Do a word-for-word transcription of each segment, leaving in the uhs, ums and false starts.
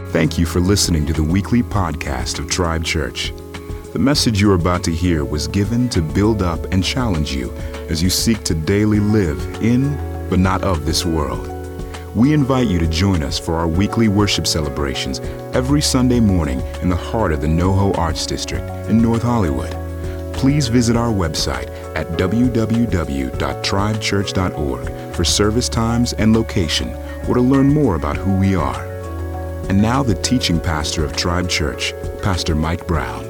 Thank you for listening to the weekly podcast of Tribe Church. The message you are about to hear was given to build up and challenge you as you seek to daily live in, but not of this world. We invite you to join us for our weekly worship celebrations every Sunday morning in the heart of the NoHo Arts District in North Hollywood. Please visit our website at w w w dot tribe church dot org for service times and location, or to learn more about who we are. And now the teaching pastor of Tribe Church, Pastor Mike Brown.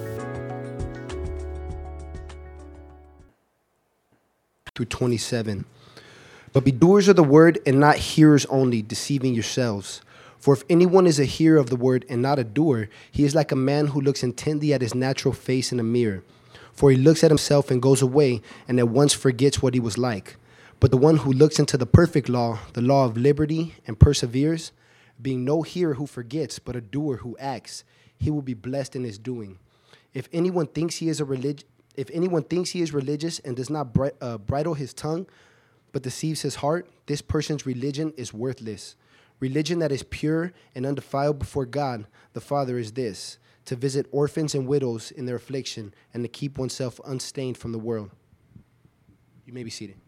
Through twenty-seven. But be doers of the word and not hearers only, deceiving yourselves. For if anyone is a hearer of the word and not a doer, he is like a man who looks intently at his natural face in a mirror. For he looks at himself and goes away and at once forgets what he was like. But the one who looks into the perfect law, the law of liberty, and perseveres, being no hearer who forgets, but a doer who acts, he will be blessed in his doing. If anyone thinks he is a relig- if anyone thinks he is religious and does not bri- uh, bridle his tongue, but deceives his heart, this person's religion is worthless. Religion that is pure and undefiled before God, the Father, is this: to visit orphans and widows in their affliction and to keep oneself unstained from the world. You may be seated.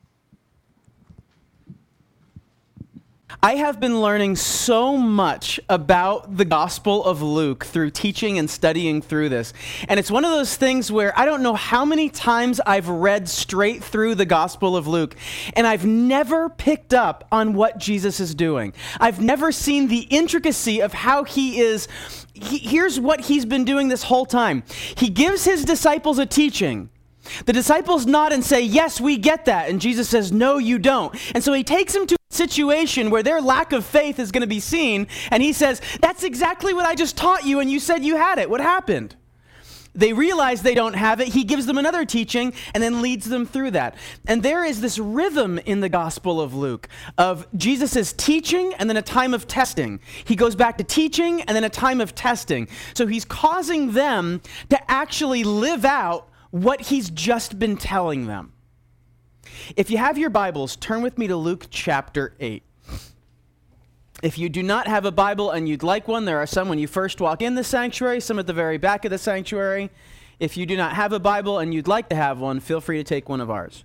I have been learning so much about the Gospel of Luke through teaching and studying through this. And it's one of those things where I don't know how many times I've read straight through the Gospel of Luke, and I've never picked up on what Jesus is doing. I've never seen the intricacy of how he is. He, here's what he's been doing this whole time. He gives his disciples a teaching. The disciples nod and say, yes, we get that. And Jesus says, no, you don't. And so he takes them to a situation where their lack of faith is going to be seen. And he says, that's exactly what I just taught you. And you said you had it. What happened? They realize they don't have it. He gives them another teaching and then leads them through that. And there is this rhythm in the Gospel of Luke of Jesus' teaching and then a time of testing. He goes back to teaching and then a time of testing. So he's causing them to actually live out what he's just been telling them. If you have your Bibles, turn with me to Luke chapter eight. If you do not have a Bible and you'd like one, there are some when you first walk in the sanctuary, some at the very back of the sanctuary. If you do not have a Bible and you'd like to have one, feel free to take one of ours.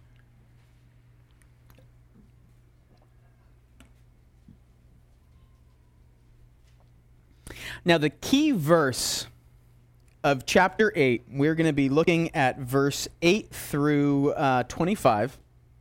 Now, the key verse of chapter eight, we're going to be looking at verse eight through uh, twenty-five.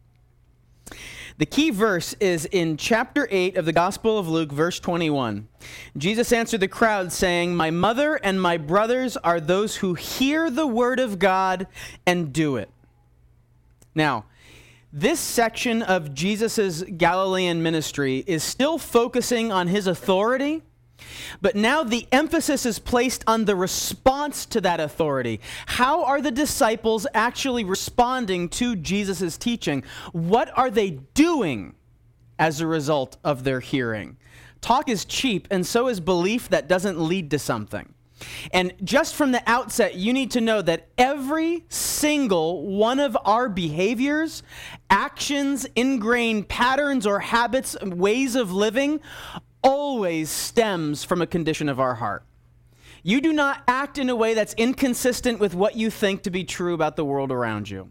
The key verse is in chapter eight of the Gospel of Luke, verse twenty-one. Jesus answered the crowd, saying, my mother and my brothers are those who hear the word of God and do it. Now, this section of Jesus' Galilean ministry is still focusing on his authority, but now the emphasis is placed on the response to that authority. How are the disciples actually responding to Jesus' teaching? What are they doing as a result of their hearing? Talk is cheap, and so is belief that doesn't lead to something. And just from the outset, you need to know that every single one of our behaviors, actions, ingrained patterns or habits, ways of living always stems from a condition of our heart. You do not act in a way that's inconsistent with what you think to be true about the world around you.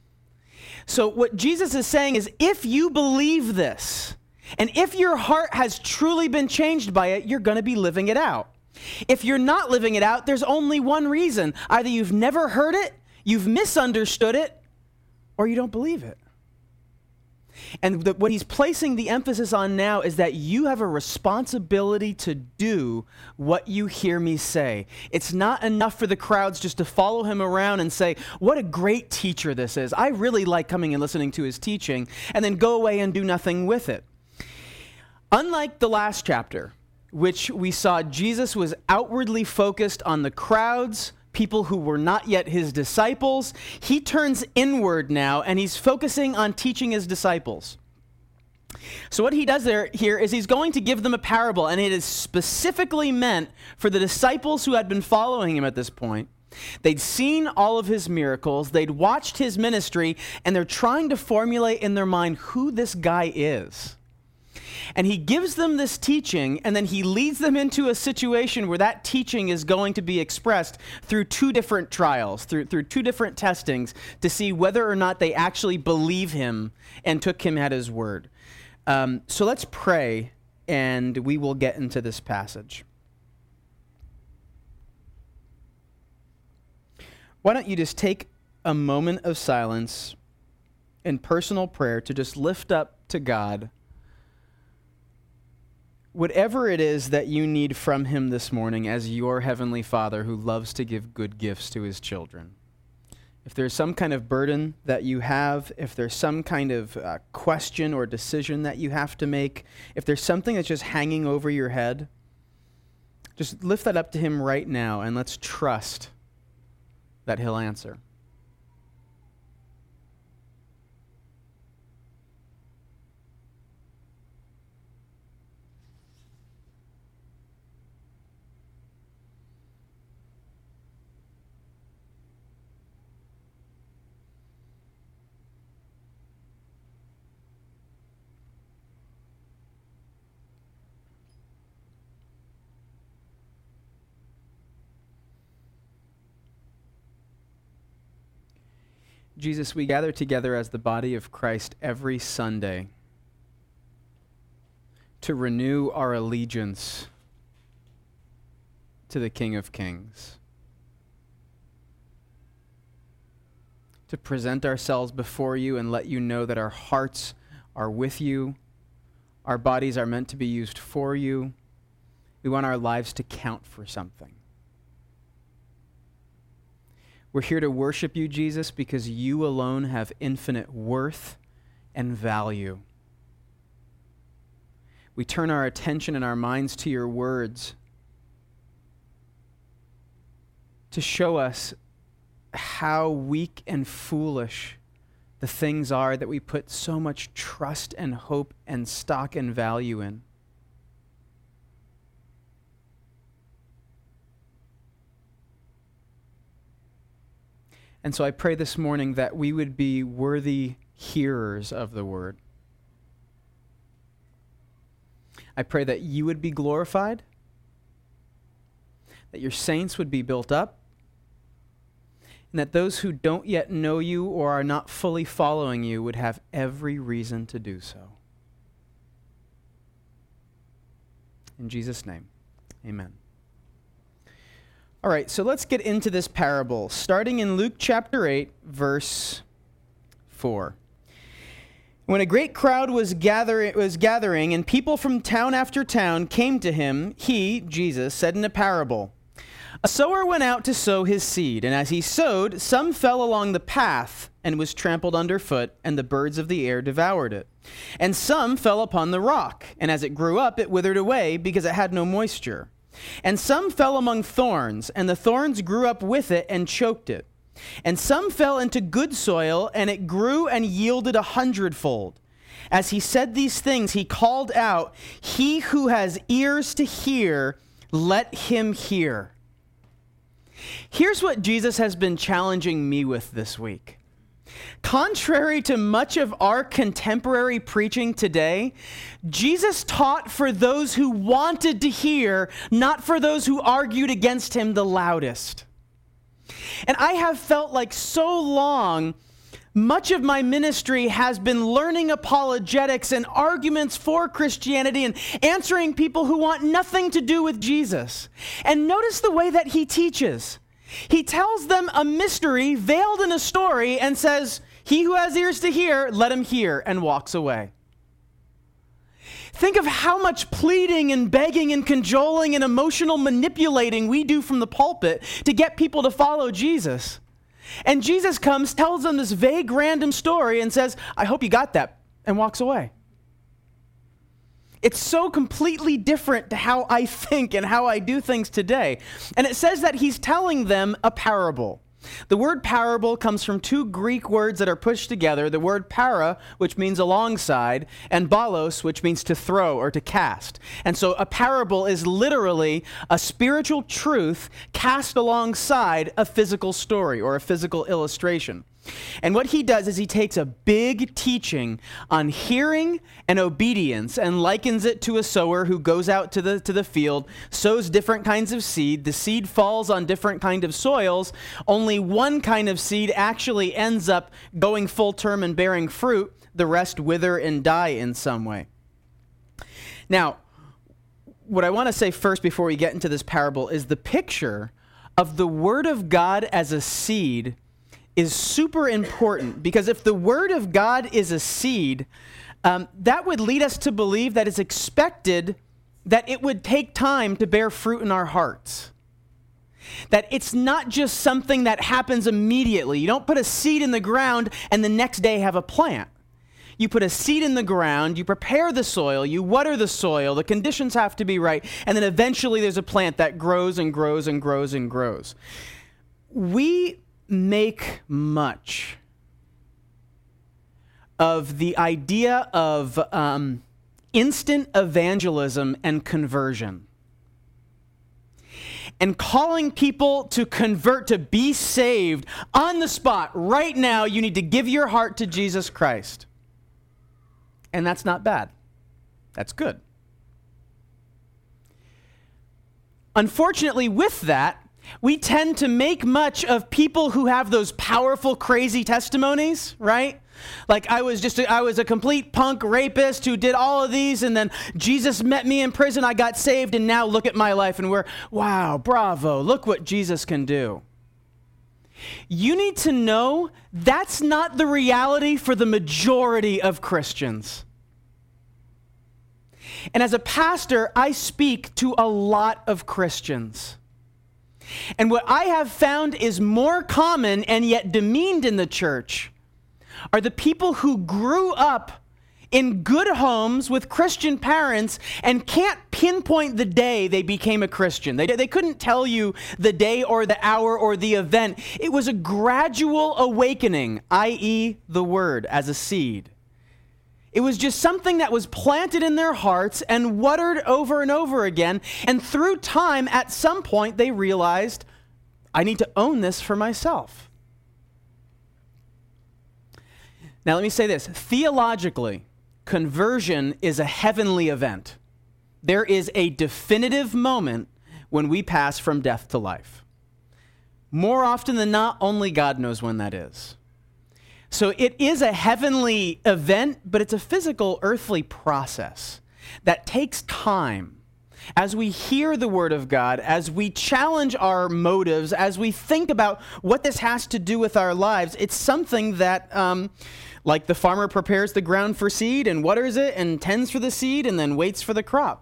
So what Jesus is saying is, if you believe this, and if your heart has truly been changed by it, you're going to be living it out. If you're not living it out, there's only one reason. Either you've never heard it, you've misunderstood it, or you don't believe it. And the, what he's placing the emphasis on now is that you have a responsibility to do what you hear me say. It's not enough for the crowds just to follow him around and say, what a great teacher this is. I really like coming and listening to his teaching, and then go away and do nothing with it. Unlike the last chapter, which we saw Jesus was outwardly focused on the crowds, people who were not yet his disciples, he turns inward now, and he's focusing on teaching his disciples. So what he does there here is he's going to give them a parable, and it is specifically meant for the disciples who had been following him at this point. They'd seen all of his miracles, they'd watched his ministry, and they're trying to formulate in their mind who this guy is. And he gives them this teaching, and then he leads them into a situation where that teaching is going to be expressed through two different trials, through, through two different testings, to see whether or not they actually believe him and took him at his word. Um, so let's pray, and we will get into this passage. Why don't you just take a moment of silence in personal prayer to just lift up to God whatever it is that you need from him this morning as your heavenly Father who loves to give good gifts to his children. If there's some kind of burden that you have, if there's some kind of uh, question or decision that you have to make, if there's something that's just hanging over your head, just lift that up to him right now and let's trust that he'll answer. Jesus, we gather together as the body of Christ every Sunday to renew our allegiance to the King of Kings, to present ourselves before you and let you know that our hearts are with you, our bodies are meant to be used for you. We want our lives to count for something. We're here to worship you, Jesus, because you alone have infinite worth and value. We turn our attention and our minds to your words to show us how weak and foolish the things are that we put so much trust and hope and stock and value in. And so I pray this morning that we would be worthy hearers of the word. I pray that you would be glorified, that your saints would be built up, and that those who don't yet know you or are not fully following you would have every reason to do so. In Jesus' name, amen. All right, so let's get into this parable, starting in Luke chapter eight, verse four. When a great crowd was, gather- was gathering and people from town after town came to him, he, Jesus, said in a parable, "A sower went out to sow his seed, and as he sowed, some fell along the path and was trampled underfoot, and the birds of the air devoured it. And some fell upon the rock, and as it grew up, it withered away because it had no moisture. And some fell among thorns, and the thorns grew up with it and choked it. And some fell into good soil, and it grew and yielded a hundredfold. As he said these things, he called out, 'He who has ears to hear, let him hear.'" Here's what Jesus has been challenging me with this week. Contrary to much of our contemporary preaching today, Jesus taught for those who wanted to hear, not for those who argued against him the loudest. And I have felt like so long, much of my ministry has been learning apologetics and arguments for Christianity and answering people who want nothing to do with Jesus. And notice the way that he teaches. He tells them a mystery veiled in a story and says, "He who has ears to hear, let him hear," and walks away. Think of how much pleading and begging and cajoling and emotional manipulating we do from the pulpit to get people to follow Jesus. And Jesus comes, tells them this vague, random story and says, "I hope you got that," and walks away. It's so completely different to how I think and how I do things today. And it says that he's telling them a parable. The word parable comes from two Greek words that are pushed together. The word para, which means alongside, and balos, which means to throw or to cast. And so a parable is literally a spiritual truth cast alongside a physical story or a physical illustration. And what he does is he takes a big teaching on hearing and obedience and likens it to a sower who goes out to the to the field, sows different kinds of seed. The seed falls on different kind of soils. Only one kind of seed actually ends up going full term and bearing fruit. The rest wither and die in some way. Now, what I want to say first before we get into this parable is the picture of the Word of God as a seed is super important, because if the Word of God is a seed, um, that would lead us to believe that it's expected that it would take time to bear fruit in our hearts. That it's not just something that happens immediately. You don't put a seed in the ground and the next day have a plant. You put a seed in the ground, you prepare the soil, you water the soil, the conditions have to be right, and then eventually there's a plant that grows and grows and grows and grows. We make much of the idea of um, instant evangelism and conversion, and calling people to convert, to be saved on the spot. Right now, you need to give your heart to Jesus Christ. And that's not bad. That's good. Unfortunately, with that, we tend to make much of people who have those powerful, crazy testimonies, right? Like, I was just, a, I was a complete punk rapist who did all of these, and then Jesus met me in prison, I got saved, and now look at my life, and we're, wow, bravo, look what Jesus can do. You need to know that's not the reality for the majority of Christians. And as a pastor, I speak to a lot of Christians. And what I have found is more common and yet demeaned in the church are the people who grew up in good homes with Christian parents and can't pinpoint the day they became a Christian. They, they couldn't tell you the day or the hour or the event. It was a gradual awakening, that is the word as a seed. It was just something that was planted in their hearts and watered over and over again. And through time, at some point, they realized, I need to own this for myself. Now, let me say this. Theologically, conversion is a heavenly event. There is a definitive moment when we pass from death to life. More often than not, only God knows when that is. So it is a heavenly event, but it's a physical, earthly process that takes time. As we hear the Word of God, as we challenge our motives, as we think about what this has to do with our lives, it's something that, um, like the farmer prepares the ground for seed and waters it and tends for the seed and then waits for the crop.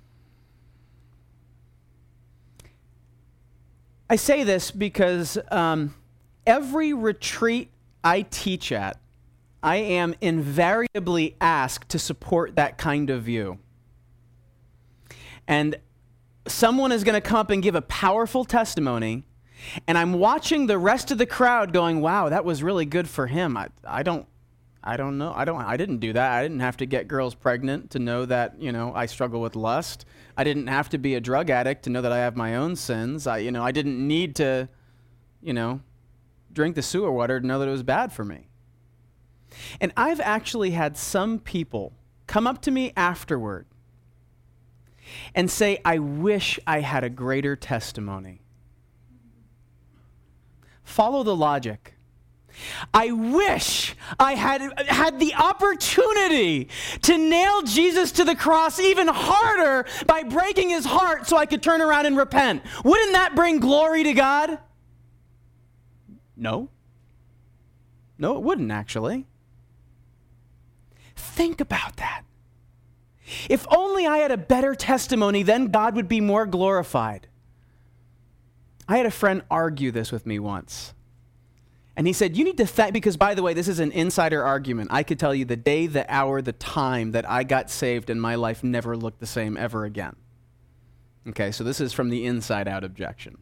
I say this because um, every retreat I teach at, I am invariably asked to support that kind of view. And someone is going to come up and give a powerful testimony, and I'm watching the rest of the crowd going, wow, that was really good for him. I, I don't, I don't know. I don't, I didn't do that. I didn't have to get girls pregnant to know that, you know, I struggle with lust. I didn't have to be a drug addict to know that I have my own sins. I, you know, I didn't need to, you know, drink the sewer water to know that it was bad for me. And I've actually had some people come up to me afterward and say, I wish I had a greater testimony. Follow the logic. I wish I had had the opportunity to nail Jesus to the cross even harder by breaking his heart so I could turn around and repent. Wouldn't that bring glory to God? No. No, it wouldn't actually. Think about that. If only I had a better testimony, then God would be more glorified. I had a friend argue this with me once. And he said, you need to thank, because by the way, this is an insider argument. I could tell you the day, the hour, the time that I got saved and my life never looked the same ever again. Okay, so this is from the inside out objection.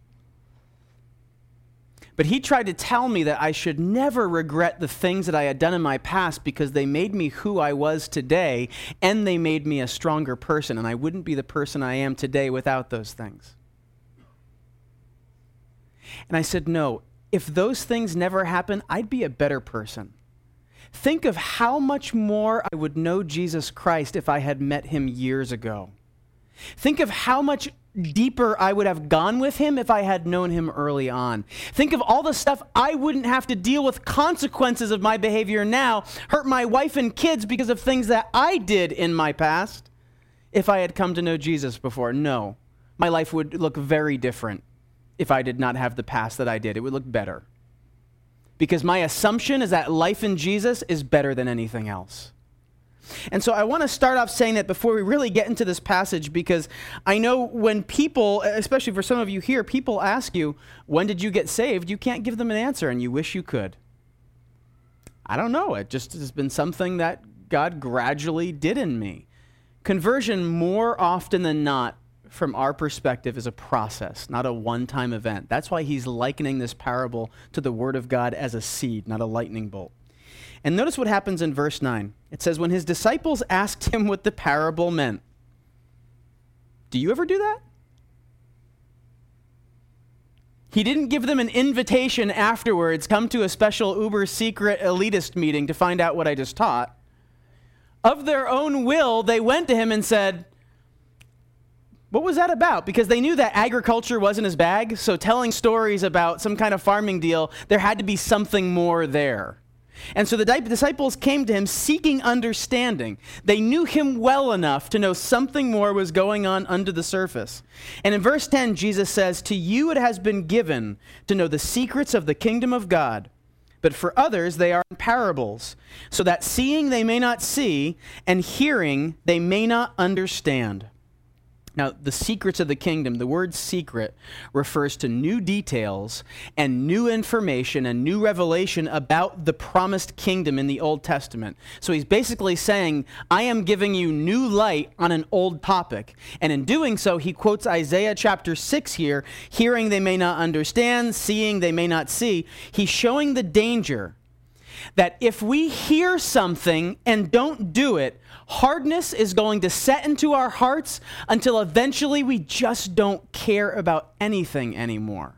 But he tried to tell me that I should never regret the things that I had done in my past because they made me who I was today, and they made me a stronger person, and I wouldn't be the person I am today without those things. And I said, no, if those things never happen, I'd be a better person. Think of how much more I would know Jesus Christ if I had met him years ago. Think of how much deeper I would have gone with him if I had known him early on. Think of all the stuff I wouldn't have to deal with, consequences of my behavior now, hurt my wife and kids because of things that I did in my past if I had come to know Jesus before. No, my life would look very different if I did not have the past that I did. It would look better. Because my assumption is that life in Jesus is better than anything else. And so I want to start off saying that before we really get into this passage, because I know when people, especially for some of you here, people ask you, when did you get saved? You can't give them an answer, and you wish you could. I don't know. It just has been something that God gradually did in me. Conversion, more often than not, from our perspective, is a process, not a one-time event. That's why he's likening this parable to the word of God as a seed, not a lightning bolt. And notice what happens in verse nine. It says, when his disciples asked him what the parable meant. Do you ever do that? He didn't give them an invitation afterwards, come to a special uber secret elitist meeting to find out what I just taught. Of their own will, they went to him and said, what was that about? Because they knew that agriculture wasn't his bag, so telling stories about some kind of farming deal, there had to be something more there. And so the disciples came to him seeking understanding. They knew him well enough to know something more was going on under the surface. And in verse ten, Jesus says, to you it has been given to know the secrets of the kingdom of God, but for others they are in parables, so that seeing they may not see, and hearing they may not understand. Now, the secrets of the kingdom, the word secret refers to new details and new information and new revelation about the promised kingdom in the Old Testament. So he's basically saying, I am giving you new light on an old topic. And in doing so, he quotes Isaiah chapter six here, hearing they may not understand, seeing they may not see. He's showing the danger that if we hear something and don't do it, hardness is going to set into our hearts until eventually we just don't care about anything anymore.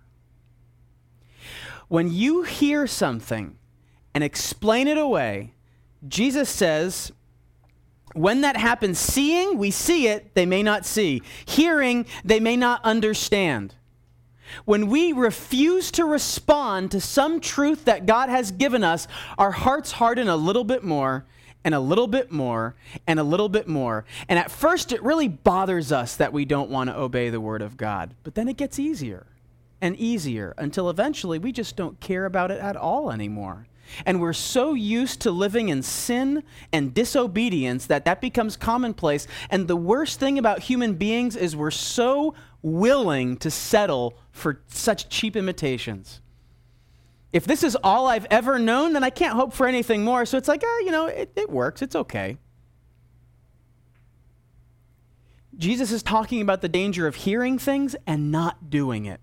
When you hear something and explain it away, Jesus says, when that happens, seeing, we see it, they may not see. Hearing, they may not understand. When we refuse to respond to some truth that God has given us, our hearts harden a little bit more, and a little bit more, and a little bit more. And at first, it really bothers us that we don't want to obey the word of God. But then it gets easier and easier until eventually we just don't care about it at all anymore. And we're so used to living in sin and disobedience that that becomes commonplace. And the worst thing about human beings is we're so willing to settle for such cheap imitations. If this is all I've ever known, then I can't hope for anything more. So it's like, eh, you know, it, it works. It's okay. Jesus is talking about the danger of hearing things and not doing it.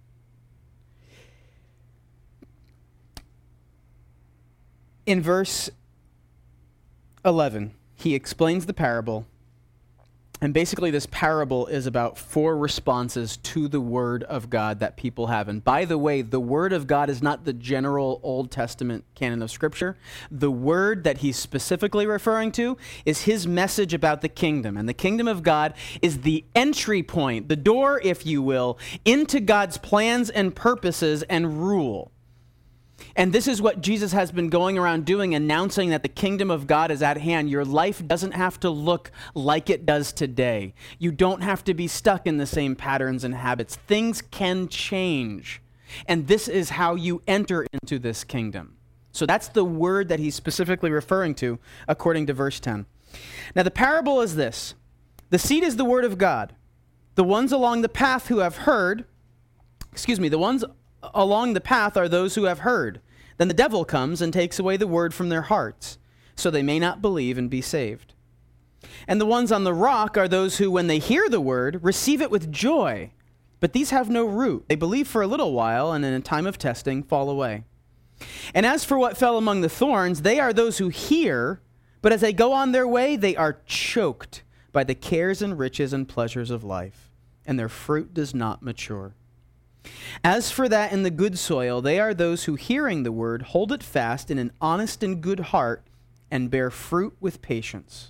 In verse eleven, he explains the parable. And basically this parable is about four responses to the word of God that people have. And by the way, the word of God is not the general Old Testament canon of Scripture. The word that he's specifically referring to is his message about the kingdom. And the kingdom of God is the entry point, the door, if you will, into God's plans and purposes and rule. And this is what Jesus has been going around doing, announcing that the kingdom of God is at hand. Your life doesn't have to look like it does today. You don't have to be stuck in the same patterns and habits. Things can change. And this is how you enter into this kingdom. So that's the word that he's specifically referring to, according to verse ten. Now the parable is this. The seed is the word of God. The ones along the path who have heard, excuse me, the ones along the path are those who have heard. Then the devil comes and takes away the word from their hearts, so they may not believe and be saved. And the ones on the rock are those who, when they hear the word, receive it with joy. But these have no root. They believe for a little while, and in a time of testing, fall away. And as for what fell among the thorns, they are those who hear, but as they go on their way, they are choked by the cares and riches and pleasures of life, and their fruit does not mature. As for that in the good soil, they are those who, hearing the word, hold it fast in an honest and good heart and bear fruit with patience.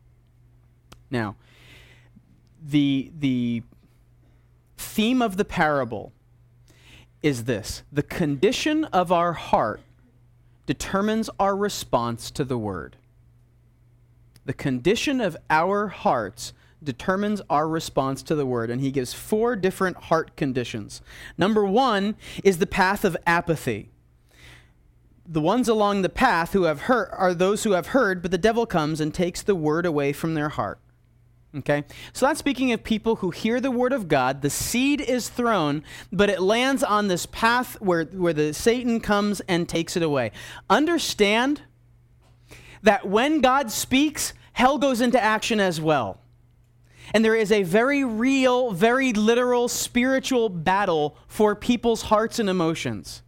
Now, the, the theme of the parable is this: the condition of our heart determines our response to the word. The condition of our hearts determines our response to the word. And he gives four different heart conditions. Number one is the path of apathy. The ones along the path who have heard are those who have heard, but the devil comes and takes the word away from their heart. Okay? So that's speaking of people who hear the word of God, the seed is thrown, but it lands on this path where, where the Satan comes and takes it away. Understand that when God speaks, hell goes into action as well. And there is a very real, very literal spiritual battle for people's hearts and emotions.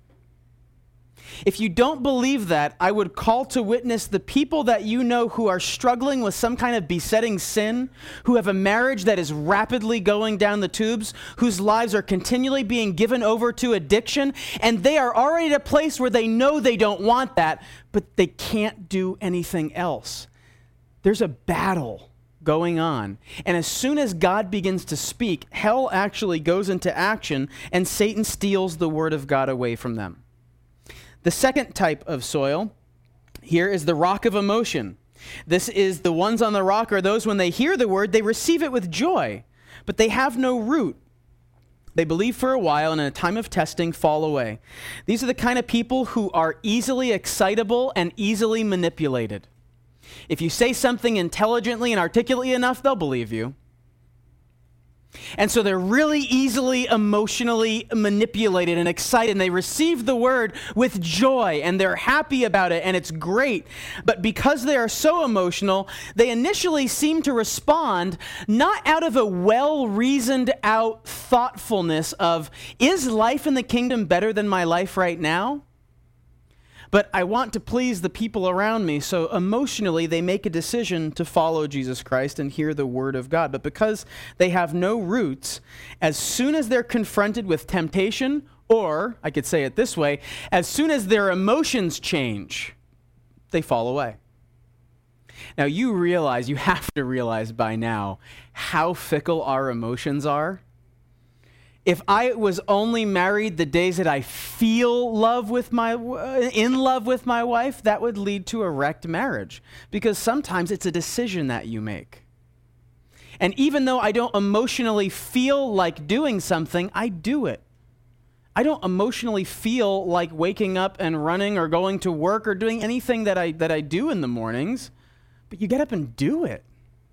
If you don't believe that, I would call to witness the people that you know who are struggling with some kind of besetting sin, who have a marriage that is rapidly going down the tubes, whose lives are continually being given over to addiction, and they are already at a place where they know they don't want that, but they can't do anything else. There's a battle going on. And as soon as God begins to speak, hell actually goes into action and Satan steals the word of God away from them. The second type of soil here is the rock of emotion. This is the ones on the rock are those when they hear the word, they receive it with joy, but they have no root. They believe for a while and in a time of testing fall away. These are the kind of people who are easily excitable and easily manipulated. If you say something intelligently and articulately enough, they'll believe you. And so they're really easily emotionally manipulated and excited, and they receive the word with joy, and they're happy about it, and it's great. But because they are so emotional, they initially seem to respond not out of a well-reasoned out thoughtfulness of, is life in the kingdom better than my life right now? But I want to please the people around me, so emotionally they make a decision to follow Jesus Christ and hear the word of God. But because they have no roots, as soon as they're confronted with temptation, or, I could say it this way, as soon as their emotions change, they fall away. Now you realize, you have to realize by now, how fickle our emotions are. If I was only married the days that I feel love with my in love with my wife, that would lead to a wrecked marriage, because sometimes it's a decision that you make. And even though I don't emotionally feel like doing something, I do it. I don't emotionally feel like waking up and running or going to work or doing anything that I that I do in the mornings, but you get up and do it.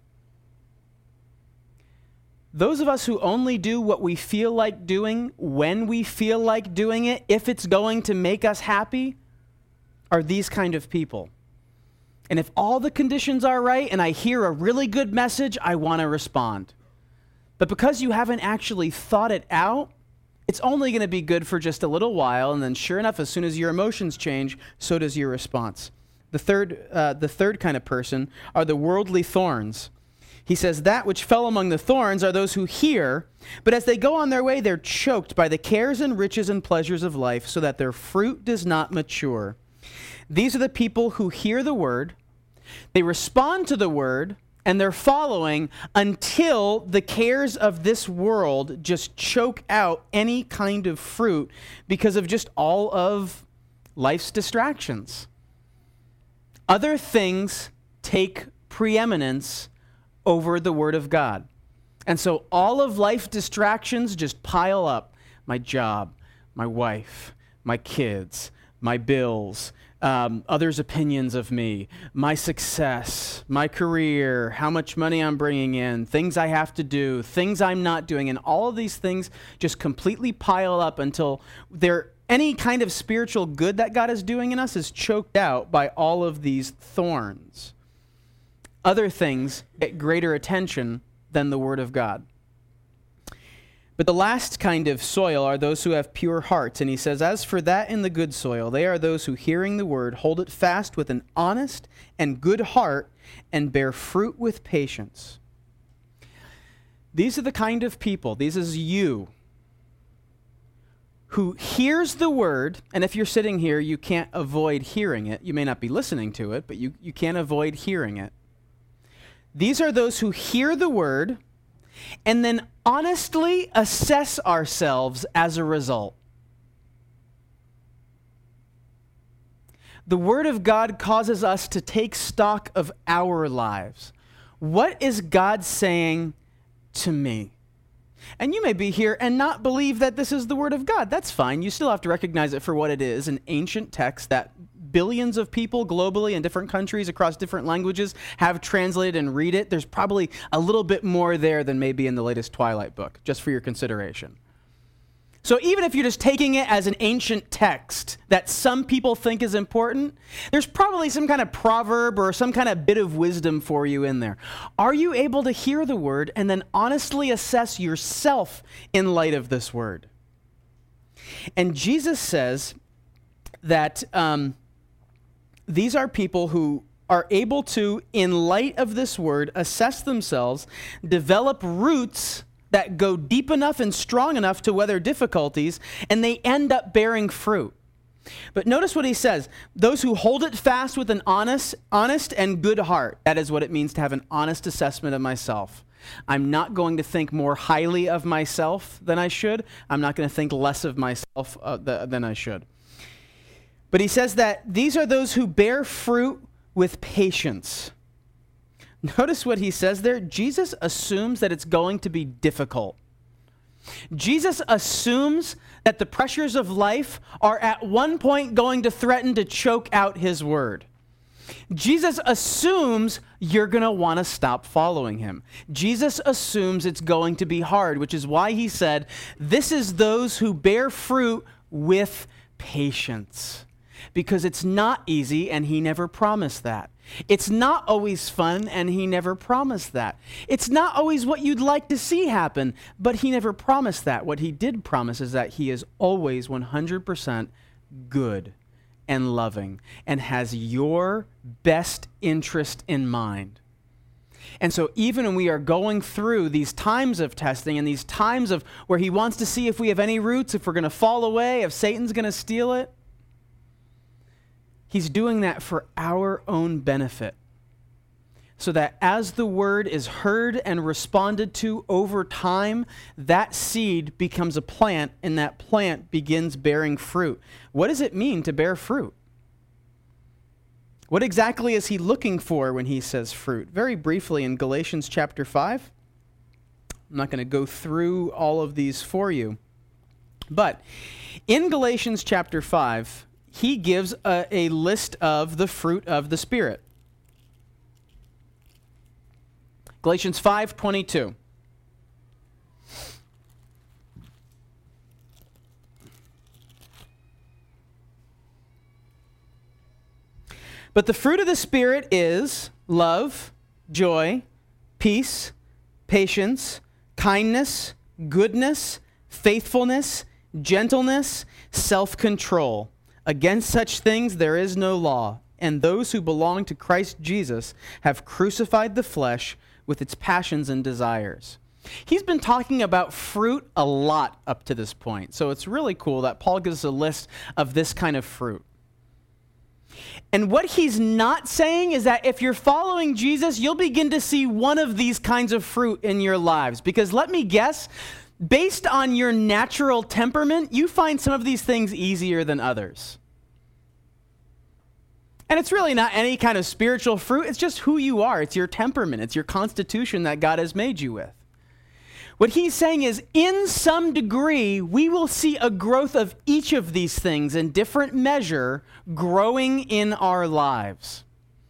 Those of us who only do what we feel like doing when we feel like doing it, if it's going to make us happy, are these kind of people. And if all the conditions are right and I hear a really good message, I want to respond. But because you haven't actually thought it out, it's only going to be good for just a little while, and then sure enough, as soon as your emotions change, so does your response. The third, uh, the third kind of person are the worldly thorns. He says, that which fell among the thorns are those who hear, but as they go on their way, they're choked by the cares and riches and pleasures of life, so that their fruit does not mature. These are the people who hear the word, they respond to the word, and they're following until the cares of this world just choke out any kind of fruit because of just all of life's distractions. Other things take preeminence over the word of God. And so all of life's distractions just pile up. My job, my wife, my kids, my bills, um, others' opinions of me, my success, my career, how much money I'm bringing in, things I have to do, things I'm not doing, and all of these things just completely pile up until they're any kind of spiritual good that God is doing in us is choked out by all of these thorns. Other things get greater attention than the word of God. But the last kind of soil are those who have pure hearts. And he says, as for that in the good soil, they are those who, hearing the word, hold it fast with an honest and good heart and bear fruit with patience. These are the kind of people, this is you, who hears the word, and if you're sitting here, you can't avoid hearing it. You may not be listening to it, but you, you can't avoid hearing it. These are those who hear the word and then honestly assess ourselves as a result. The word of God causes us to take stock of our lives. What is God saying to me? And you may be here and not believe that this is the word of God. That's fine. You still have to recognize it for what it is, an ancient text that billions of people globally in different countries across different languages have translated and read it. There's probably a little bit more there than maybe in the latest Twilight book, just for your consideration. So even if you're just taking it as an ancient text that some people think is important, there's probably some kind of proverb or some kind of bit of wisdom for you in there. Are you able to hear the word and then honestly assess yourself in light of this word? And Jesus says that um, these are people who are able to, in light of this word, assess themselves, develop roots that go deep enough and strong enough to weather difficulties, and they end up bearing fruit. But notice what he says, those who hold it fast with an honest, honest and good heart. That is what it means to have an honest assessment of myself. I'm not going to think more highly of myself than I should. I'm not going to think less of myself uh, th- than I should. But he says that these are those who bear fruit with patience. Notice what he says there. Jesus assumes that it's going to be difficult. Jesus assumes that the pressures of life are at one point going to threaten to choke out his word. Jesus assumes you're going to want to stop following him. Jesus assumes it's going to be hard, which is why he said, this is those who bear fruit with patience. Because it's not easy, and he never promised that. It's not always fun, and he never promised that. It's not always what you'd like to see happen, but he never promised that. What he did promise is that he is always one hundred percent good and loving and has your best interest in mind. And so even when we are going through these times of testing and these times of where he wants to see if we have any roots, if we're going to fall away, if Satan's going to steal it, he's doing that for our own benefit, so that as the word is heard and responded to over time, that seed becomes a plant, and that plant begins bearing fruit. What does it mean to bear fruit? What exactly is he looking for when he says fruit? Very briefly, in Galatians chapter five, I'm not going to go through all of these for you, but in Galatians chapter five, he gives a, a list of the fruit of the Spirit. Galatians five twenty-two. But the fruit of the Spirit is love, joy, peace, patience, kindness, goodness, faithfulness, gentleness, self-control. Against such things there is no law, and those who belong to Christ Jesus have crucified the flesh with its passions and desires. He's been talking about fruit a lot up to this point, so it's really cool that Paul gives us a list of this kind of fruit. And what he's not saying is that if you're following Jesus, you'll begin to see one of these kinds of fruit in your lives. Because let me guess, based on your natural temperament, you find some of these things easier than others. And it's really not any kind of spiritual fruit. It's just who you are. It's your temperament. It's your constitution that God has made you with. What he's saying is, in some degree, we will see a growth of each of these things in different measure growing in our lives.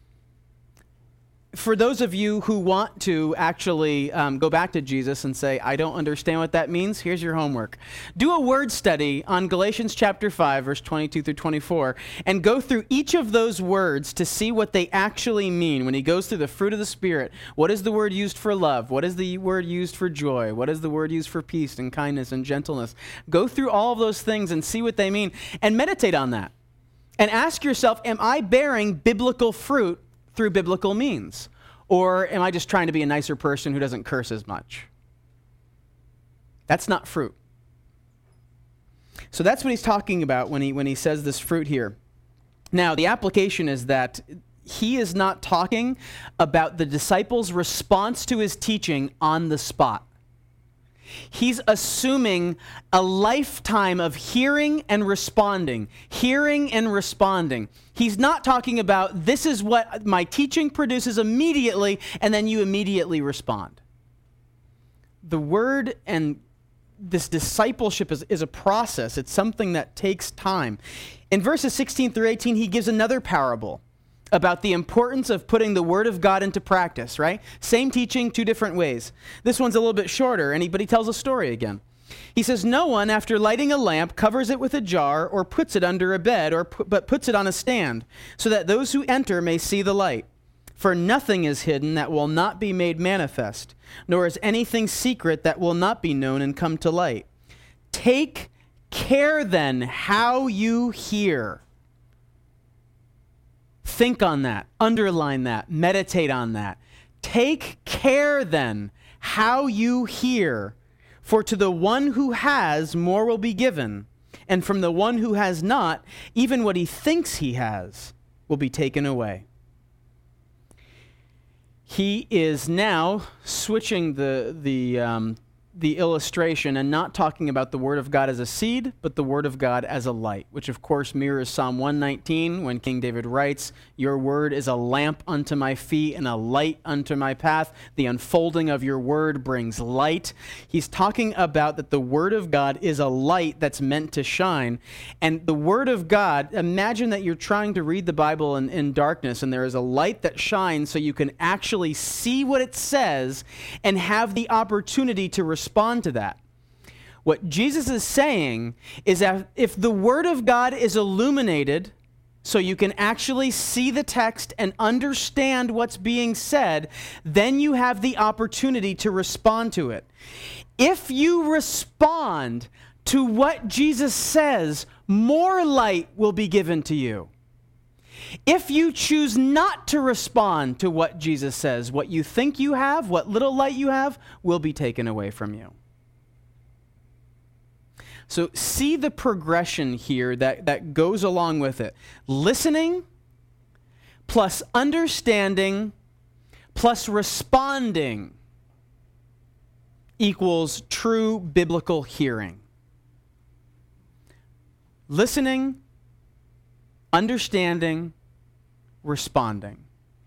For those of you who want to actually um, go back to Jesus and say, I don't understand what that means, here's your homework. Do a word study on Galatians chapter five, verse twenty-two through twenty-four, and go through each of those words to see what they actually mean. When he goes through the fruit of the Spirit, what is the word used for love? What is the word used for joy? What is the word used for peace and kindness and gentleness? Go through all of those things and see what they mean, and meditate on that. And ask yourself, am I bearing biblical fruit through biblical means? Or am I just trying to be a nicer person who doesn't curse as much? That's not fruit. So that's what he's talking about when he when he says this fruit here. Now, the application is that he is not talking about the disciples' response to his teaching on the spot. He's assuming a lifetime of hearing and responding, hearing and responding. He's not talking about this is what my teaching produces immediately, and then you immediately respond. The word and this discipleship is, is a process. It's something that takes time. In verses sixteen through eighteen, he gives another parable about the importance of putting the word of God into practice, right? Same teaching, two different ways. This one's a little bit shorter, and he, but he tells a story again. He says, no one, after lighting a lamp, covers it with a jar or puts it under a bed, or pu- but puts it on a stand, so that those who enter may see the light. For nothing is hidden that will not be made manifest, nor is anything secret that will not be known and come to light. Take care then how you hear. Think on that, underline that, meditate on that. Take care then how you hear, for to the one who has, more will be given, and from the one who has not, even what he thinks he has will be taken away. He is now switching the, the, um, the illustration and not talking about the word of God as a seed, but the word of God as a light, which of course mirrors Psalm one nineteen when King David writes, your word is a lamp unto my feet and a light unto my path. The unfolding of your word brings light. He's talking about that the word of God is a light that's meant to shine. And the word of God, imagine that you're trying to read the Bible in, in darkness, and there is a light that shines so you can actually see what it says and have the opportunity to respond respond to that. What Jesus is saying is that if the word of God is illuminated so you can actually see the text and understand what's being said, then you have the opportunity to respond to it. If you respond to what Jesus says, more light will be given to you. If you choose not to respond to what Jesus says, what you think you have, what little light you have, will be taken away from you. So see the progression here that, that goes along with it. Listening plus understanding plus responding equals true biblical hearing. Listening, understanding, responding.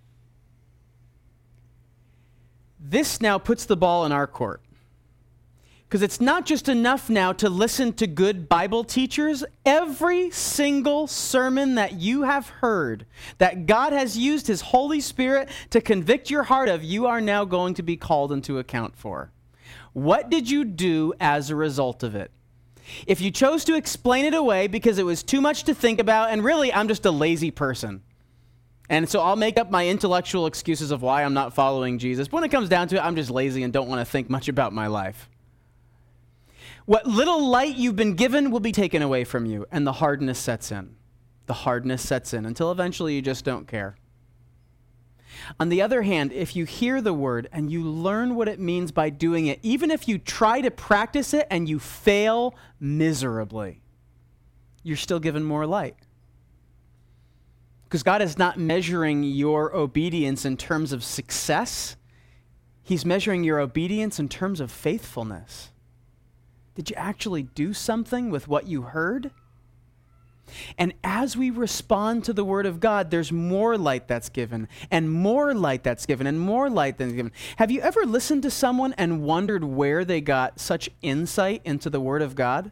This now puts the ball in our court. Because it's not just enough now to listen to good Bible teachers. Every single sermon that you have heard, that God has used his Holy Spirit to convict your heart of, you are now going to be called into account for. What did you do as a result of it? If you chose to explain it away because it was too much to think about, and really, I'm just a lazy person, and so I'll make up my intellectual excuses of why I'm not following Jesus. But when it comes down to it, I'm just lazy and don't want to think much about my life. What little light you've been given will be taken away from you, and the hardness sets in. The hardness sets in until eventually you just don't care. On the other hand, if you hear the word and you learn what it means by doing it, even if you try to practice it and you fail miserably, you're still given more light. Because God is not measuring your obedience in terms of success. He's measuring your obedience in terms of faithfulness. Did you actually do something with what you heard? And as we respond to the word of God, there's more light that's given, and more light that's given, and more light that's given. Have you ever listened to someone and wondered where they got such insight into the word of God?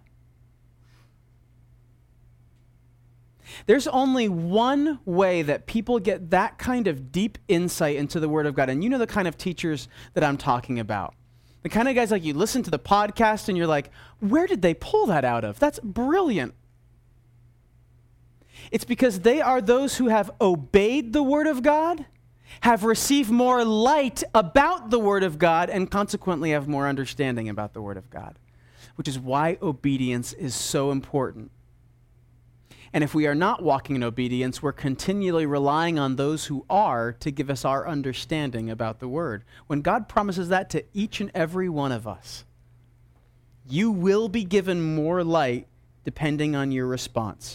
There's only one way that people get that kind of deep insight into the word of God, and you know the kind of teachers that I'm talking about. The kind of guys like you listen to the podcast and you're like, where did they pull that out of? That's brilliant. It's because they are those who have obeyed the word of God, have received more light about the word of God, and consequently have more understanding about the word of God, which is why obedience is so important. And if we are not walking in obedience, we're continually relying on those who are to give us our understanding about the word. When God promises that to each and every one of us, you will be given more light depending on your response.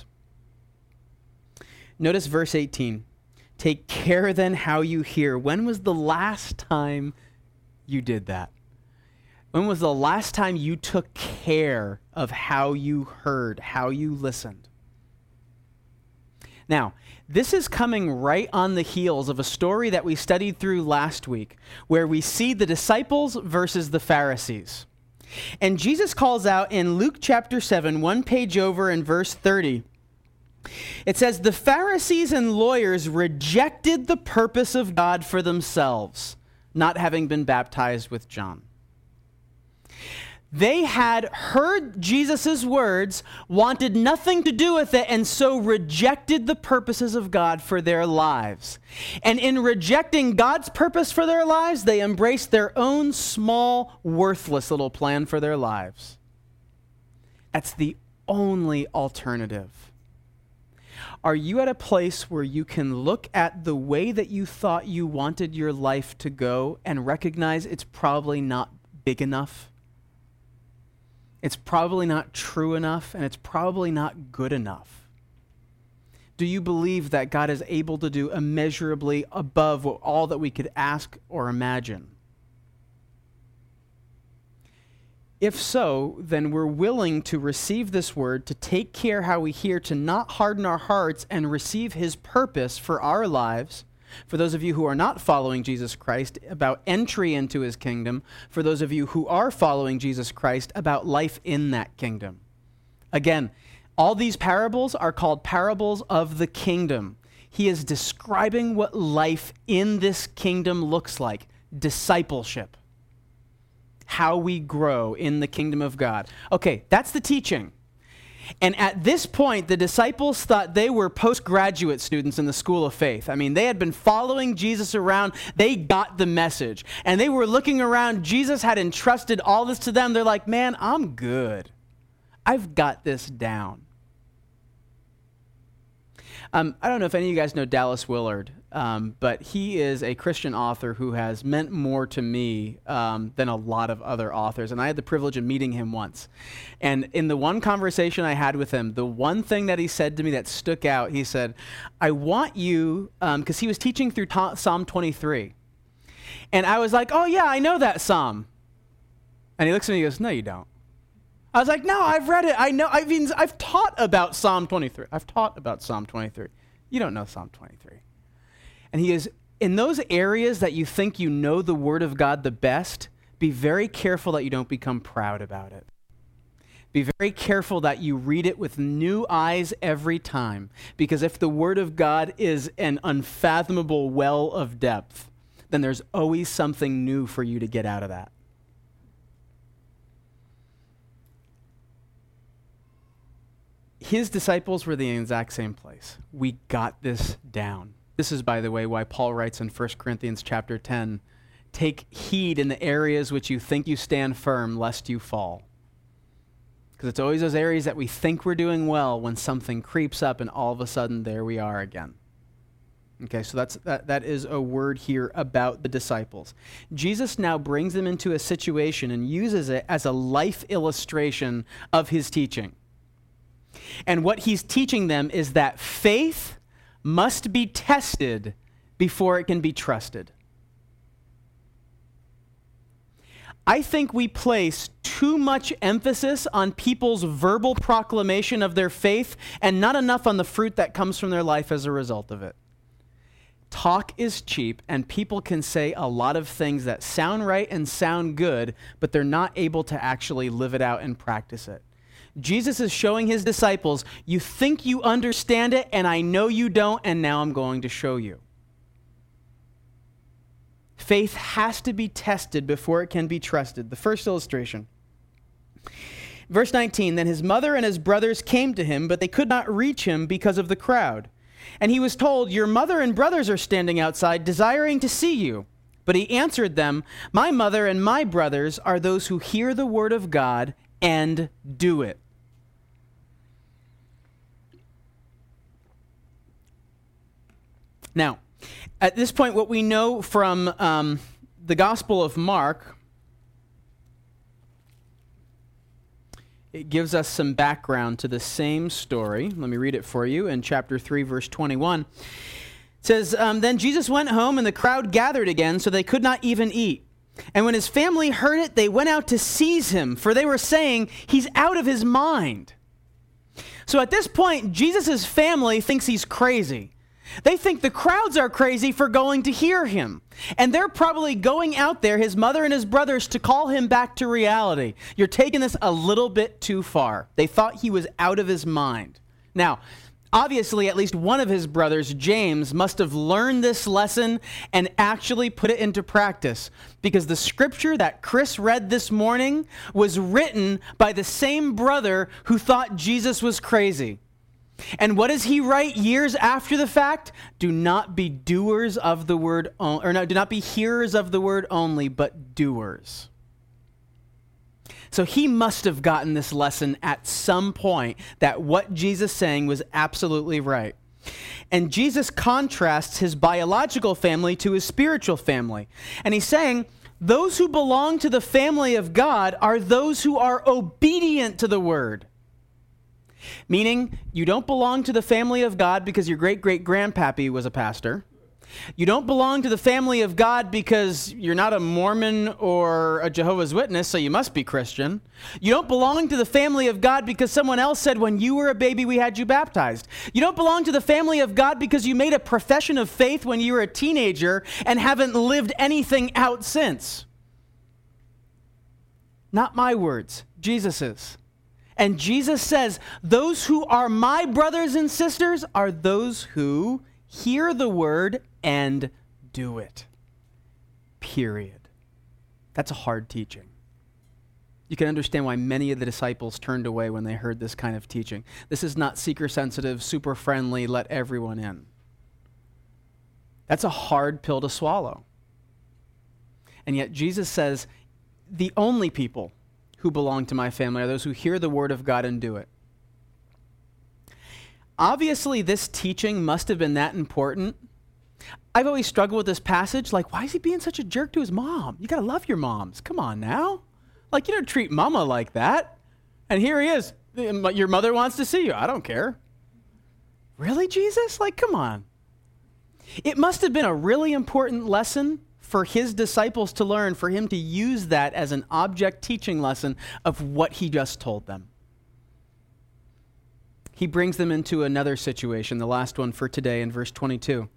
Notice verse eighteen. Take care then how you hear. When was the last time you did that? When was the last time you took care of how you heard, how you listened? Now, this is coming right on the heels of a story that we studied through last week, where we see the disciples versus the Pharisees. And Jesus calls out in Luke chapter seven, one page over in verse thirty, it says, the Pharisees and lawyers rejected the purpose of God for themselves, not having been baptized with John. They had heard Jesus' words, wanted nothing to do with it, and so rejected the purposes of God for their lives. And in rejecting God's purpose for their lives, they embraced their own small, worthless little plan for their lives. That's the only alternative. Are you at a place where you can look at the way that you thought you wanted your life to go and recognize it's probably not big enough? It's probably not true enough, and it's probably not good enough. Do you believe that God is able to do immeasurably above what, all that we could ask or imagine? If so, then we're willing to receive this word, to take care how we hear, to not harden our hearts and receive his purpose for our lives. For those of you who are not following Jesus Christ, about entry into his kingdom. For those of you who are following Jesus Christ, about life in that kingdom. Again, all these parables are called parables of the kingdom. He is describing what life in this kingdom looks like. Discipleship. How we grow in the kingdom of God. Okay, that's the teaching. And at this point, the disciples thought they were postgraduate students in the school of faith. I mean, they had been following Jesus around. They got the message. And they were looking around. Jesus had entrusted all this to them. They're like, man, I'm good. I've got this down. Um, I don't know if any of you guys know Dallas Willard, um, but he is a Christian author who has meant more to me um, than a lot of other authors. And I had the privilege of meeting him once. And in the one conversation I had with him, the one thing that he said to me that stuck out, he said, I want you, because um, he was teaching through ta- Psalm twenty-three. And I was like, oh yeah, I know that Psalm. And he looks at me and goes, no, you don't. I was like, no, I've read it. I know. I mean, I've taught about Psalm twenty-three. I've taught about Psalm twenty-three. You don't know Psalm twenty-three. And he is, in those areas that you think you know the Word of God the best, be very careful that you don't become proud about it. Be very careful that you read it with new eyes every time. Because if the Word of God is an unfathomable well of depth, then there's always something new for you to get out of that. His disciples were the exact same place. We got this down. This is, by the way, why Paul writes in First Corinthians chapter ten, take heed in the areas which you think you stand firm, lest you fall. Because it's always those areas that we think we're doing well when something creeps up and all of a sudden there we are again. Okay, so that's that, that is a word here about the disciples. Jesus now brings them into a situation and uses it as a life illustration of his teaching. And what he's teaching them is that faith must be tested before it can be trusted. I think we place too much emphasis on people's verbal proclamation of their faith and not enough on the fruit that comes from their life as a result of it. Talk is cheap, and people can say a lot of things that sound right and sound good, but they're not able to actually live it out and practice it. Jesus is showing his disciples, you think you understand it, and I know you don't, and now I'm going to show you. Faith has to be tested before it can be trusted. The first illustration. Verse nineteen, then his mother and his brothers came to him, but they could not reach him because of the crowd. And he was told, your mother and brothers are standing outside, desiring to see you. But he answered them, my mother and my brothers are those who hear the word of God and do it. Now, at this point, what we know from um, the Gospel of Mark it gives us some background to the same story. Let me read it for you in chapter three, verse twenty-one. It says, um, Then Jesus went home, and the crowd gathered again, so they could not even eat. And when his family heard it, they went out to seize him, for they were saying, he's out of his mind. So at this point, Jesus' family thinks he's crazy. They think the crowds are crazy for going to hear him. And they're probably going out there, his mother and his brothers, to call him back to reality. You're taking this a little bit too far. They thought he was out of his mind. Now, obviously, at least one of his brothers, James, must have learned this lesson and actually put it into practice, because the scripture that Chris read this morning was written by the same brother who thought Jesus was crazy. And what does he write years after the fact? Do not be doers of the word, o- or no, do not be hearers of the word only, but doers. So he must have gotten this lesson at some point, that what Jesus is saying was absolutely right. And Jesus contrasts his biological family to his spiritual family. And he's saying, those who belong to the family of God are those who are obedient to the word. Meaning, you don't belong to the family of God because your great-great-grandpappy was a pastor. You don't belong to the family of God because you're not a Mormon or a Jehovah's Witness, so you must be Christian. You don't belong to the family of God because someone else said when you were a baby we had you baptized. You don't belong to the family of God because you made a profession of faith when you were a teenager and haven't lived anything out since. Not my words, Jesus's. And Jesus says, those who are my brothers and sisters are those who hear the word and do it. Period. That's a hard teaching. You can understand why many of the disciples turned away when they heard this kind of teaching. This is not seeker-sensitive, super friendly, let everyone in. That's a hard pill to swallow. And yet Jesus says, the only people who belong to my family are those who hear the word of God and do it. Obviously, this teaching must have been that important. I've always struggled with this passage. Like, why is he being such a jerk to his mom? You got to love your moms. Come on now. Like, you don't treat mama like that. And here he is. Your mother wants to see you. I don't care. Really, Jesus? Like, come on. It must have been a really important lesson for his disciples to learn, for him to use that as an object teaching lesson of what he just told them. He brings them into another situation, the last one for today in verse twenty-two.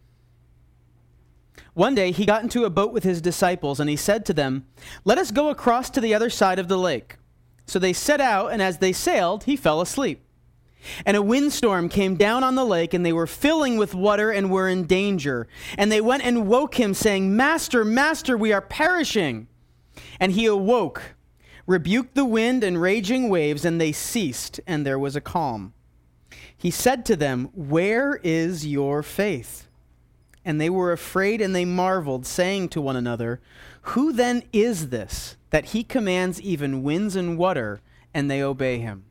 One day he got into a boat with his disciples, and he said to them, "Let us go across to the other side of the lake." So they set out, and as they sailed, he fell asleep. And a windstorm came down on the lake, and they were filling with water and were in danger. And they went and woke him, saying, "Master, Master, we are perishing." And he awoke, rebuked the wind and raging waves, and they ceased, and there was a calm. He said to them, "Where is your faith?" And they were afraid, and they marveled, saying to one another, "Who then is this, that he commands even winds and water, and they obey him?"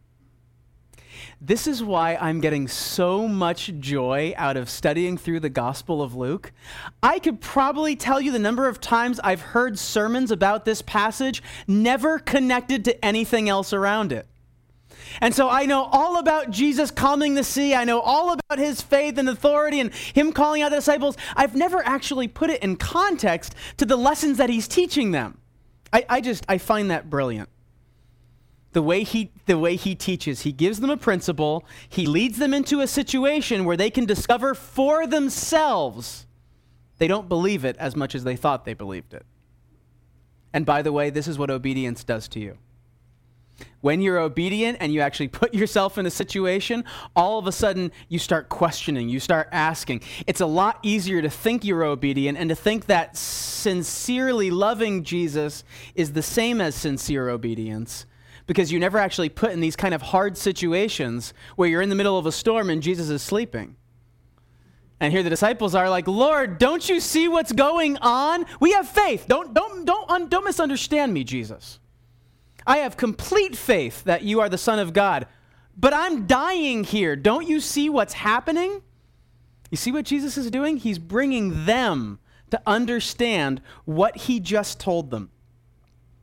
This is why I'm getting so much joy out of studying through the Gospel of Luke. I could probably tell you the number of times I've heard sermons about this passage, never connected to anything else around it. And so I know all about Jesus calming the sea. I know all about his faith and authority and him calling out the disciples. I've never actually put it in context to the lessons that he's teaching them. I, I just, I find that brilliant. The way he the way he teaches, he gives them a principle, he leads them into a situation where they can discover for themselves they don't believe it as much as they thought they believed it. And by the way, this is what obedience does to you. When you're obedient and you actually put yourself in a situation, all of a sudden you start questioning, you start asking. It's a lot easier to think you're obedient and to think that sincerely loving Jesus is the same as sincere obedience, because you never actually put in these kind of hard situations where you're in the middle of a storm and Jesus is sleeping. And here the disciples are like, "Lord, don't you see what's going on? We have faith. Don't, don't, don't, don't misunderstand me, Jesus. I have complete faith that you are the Son of God, but I'm dying here. Don't you see what's happening?" You see what Jesus is doing? He's bringing them to understand what he just told them.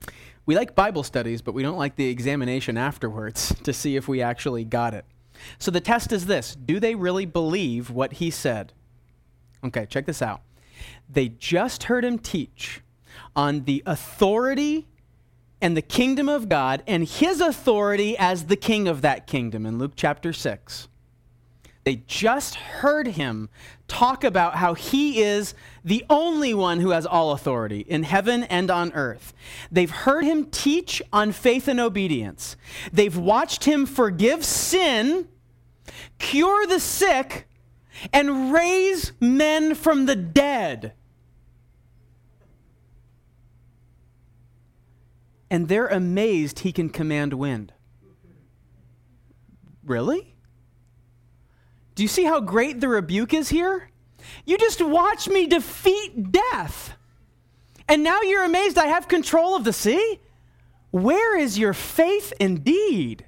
We like Bible studies, but we don't like the examination afterwards to see if we actually got it. So the test is this: do they really believe what he said? Okay, check this out. They just heard him teach on the authority and the kingdom of God and his authority as the king of that kingdom in Luke chapter six. They just heard him talk about how he is the only one who has all authority in heaven and on earth. They've heard him teach on faith and obedience. They've watched him forgive sin, cure the sick, and raise men from the dead. And they're amazed he can command wind. Really? Do you see how great the rebuke is here? You just watched me defeat death. And now you're amazed I have control of the sea? Where is your faith indeed?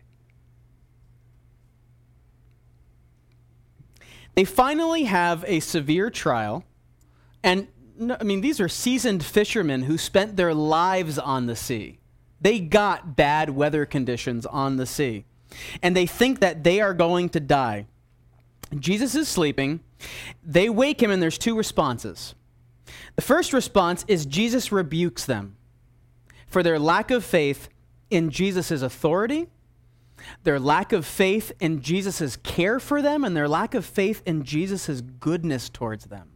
They finally have a severe trial. And I mean, these are seasoned fishermen who spent their lives on the sea. They got bad weather conditions on the sea. And they think that they are going to die. Jesus is sleeping. They wake him, and there's two responses. The first response is Jesus rebukes them for their lack of faith in Jesus' authority, their lack of faith in Jesus' care for them, and their lack of faith in Jesus' goodness towards them.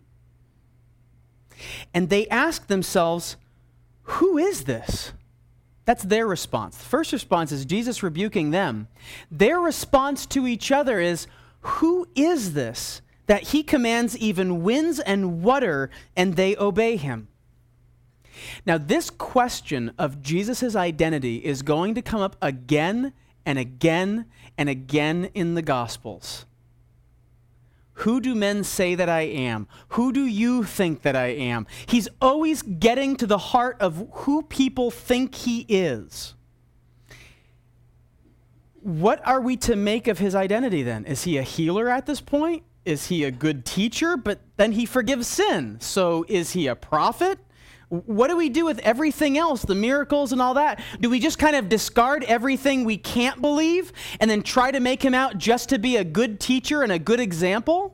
And they ask themselves, who is this? That's their response. The first response is Jesus rebuking them. Their response to each other is, who is this that he commands even winds and water and they obey him? Now, this question of Jesus' identity is going to come up again and again and again in the Gospels. Who do men say that I am? Who do you think that I am? He's always getting to the heart of who people think he is. What are we to make of his identity then? Is he a healer at this point? Is he a good teacher? But then he forgives sin. So is he a prophet? What do we do with everything else, the miracles and all that? Do we just kind of discard everything we can't believe and then try to make him out just to be a good teacher and a good example?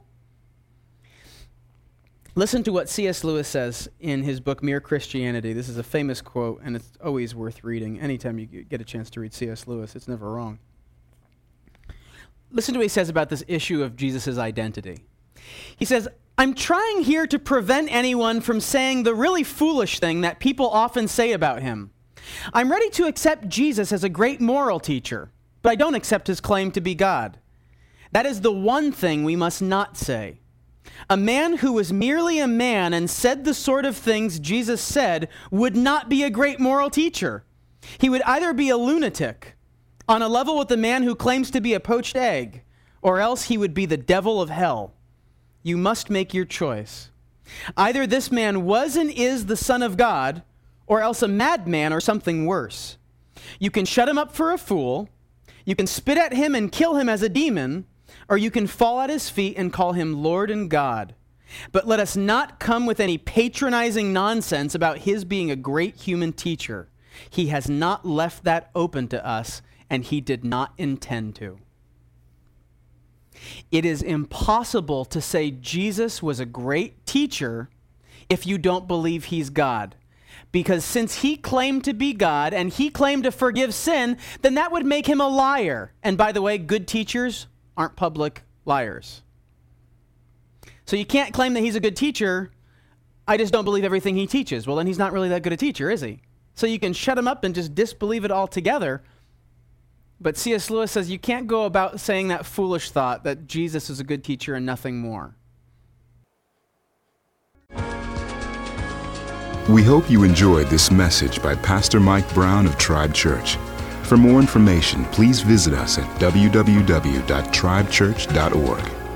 Listen to what C S Lewis says in his book, Mere Christianity. This is a famous quote, and it's always worth reading. Anytime you get a chance to read C S Lewis, it's never wrong. Listen to what he says about this issue of Jesus' identity. He says, I'm trying here to prevent anyone from saying the really foolish thing that people often say about him. I'm ready to accept Jesus as a great moral teacher, but I don't accept his claim to be God. That is the one thing we must not say. A man who was merely a man and said the sort of things Jesus said would not be a great moral teacher. He would either be a lunatic, on a level with the man who claims to be a poached egg, or else he would be the devil of hell. You must make your choice. Either this man was and is the Son of God, or else a madman or something worse. You can shut him up for a fool, you can spit at him and kill him as a demon, or you can fall at his feet and call him Lord and God. But let us not come with any patronizing nonsense about his being a great human teacher. He has not left that open to us, and he did not intend to. It is impossible to say Jesus was a great teacher if you don't believe he's God. Because since he claimed to be God and he claimed to forgive sin, then that would make him a liar. And by the way, good teachers aren't public liars. So you can't claim that he's a good teacher. I just don't believe everything he teaches. Well, then he's not really that good a teacher, is he? So you can shut him up and just disbelieve it altogether. But C S Lewis says you can't go about saying that foolish thought that Jesus is a good teacher and nothing more. We hope you enjoyed this message by Pastor Mike Brown of Tribe Church. For more information, please visit us at w w w dot tribe church dot org.